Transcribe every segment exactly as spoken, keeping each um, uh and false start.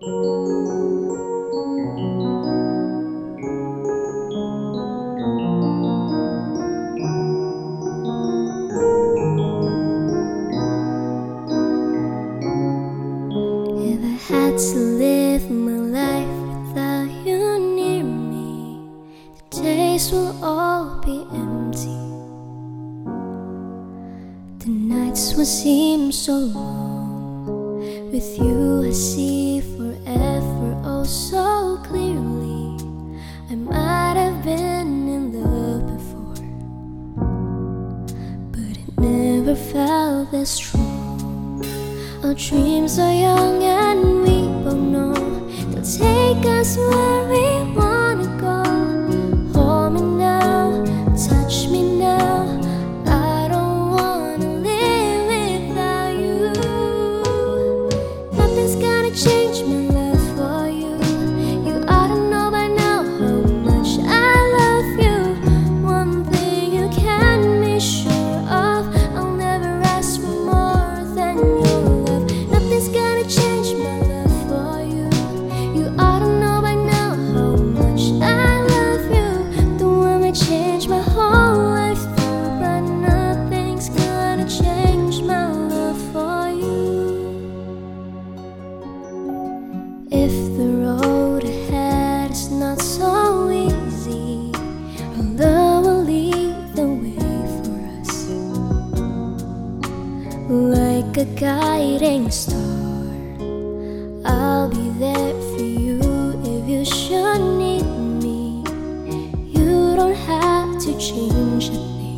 If I had to live my life without you near me, the days will all be empty. The nights will seem so long. With you I see forever oh so clearly. I might have been in love before, but it never felt this strong. Our dreams are young and we both know they'll take us where we wanna go. Hold me now, touch me now. I don't wanna live without you. Nothing's gonna change my love for you. You ought to know by now how much I love you. One thing you can be sure of, I'll never ask for more than your love. Nothing's gonna change my love for you. You ought to know by now how much I love you. The one that changed my whole life through, but nothing's gonna change my love for you. If the road ahead is not so easy, our love will lead the way for us, like a guiding star. I'll be there for you if you should need me. You don't have to change a thing.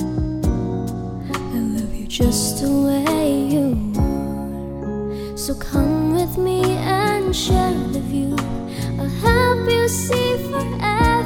I love you just the way you are. So come with me and share the view. I'll help you see forever.